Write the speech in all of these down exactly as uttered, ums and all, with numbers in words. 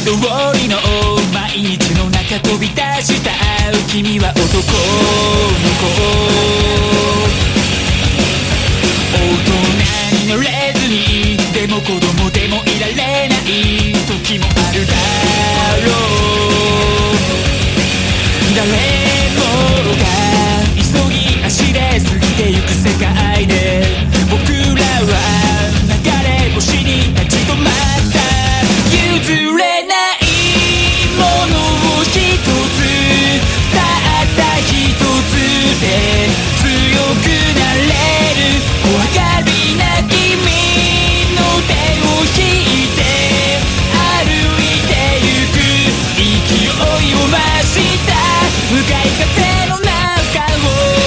通りの毎日の中飛び出した君は男の子、大人になれずにでも子供でもいられない時もあるだろう。誰もが急ぎ足で過ぎてゆく世界で僕らは流れ星に立ち止まった。譲れないものを一つ、たった一つで強くなれる。怖がりな君の手を引いて歩いてゆく。勢いを増した向かい風の中を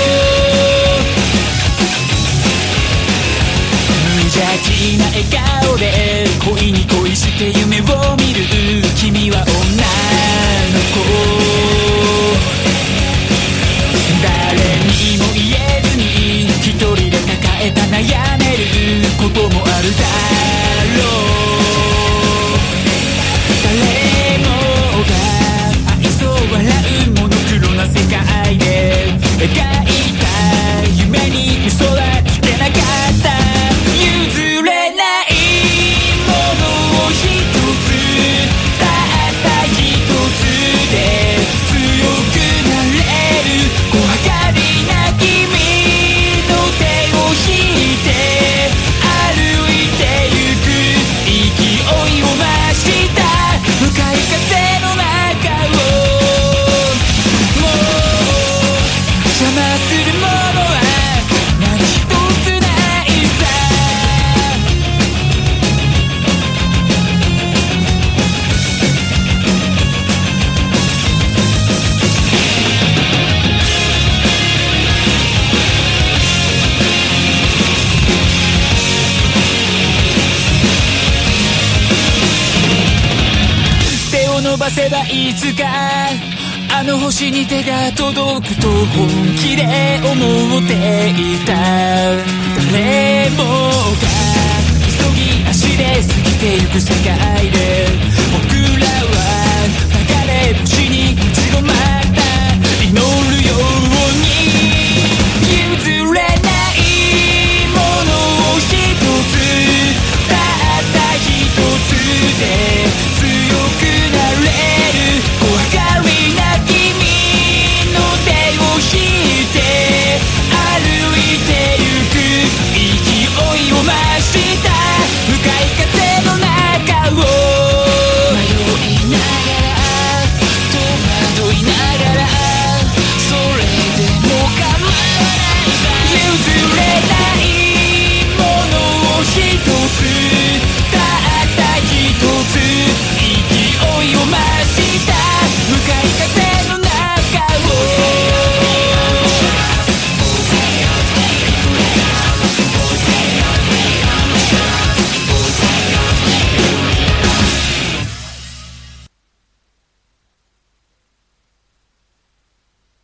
無邪気な笑顔で恋に恋して夢を見る君は女の子。誰にも言えずに一人で抱えた悩めることもあるだろう。誰もが愛想笑うモノクロな世界で描いた夢に嘘はつけなかった。譲れないものを一つ、たった一つで強くなれる。怖がりな君の手を引いて歩いてゆく。勢いを増した向かい風の中をもう邪魔するものは何一つないさ。手を伸ばせばいつかあの星に手が届くと本気で思っていた。誰もが急ぎ足で過ぎてゆく世界で